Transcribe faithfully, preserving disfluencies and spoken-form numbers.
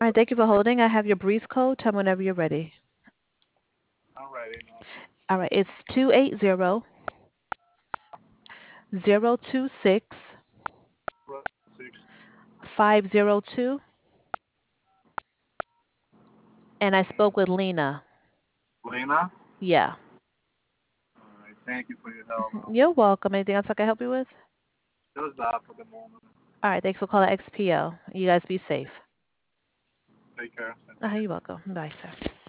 right, thank you for holding. I have your breeze code. Tell me whenever you're ready. I'm ready now. All right, it's two eight zero zero two six Six. five zero two, and I spoke with Lena. Lena? Yeah. All right. Thank you for your help. You're welcome. Anything else I can help you with? Just that for the moment. All right, thanks for calling X P O. You guys be safe. Take care. Same to Uh, you. you're welcome. Bye, sir.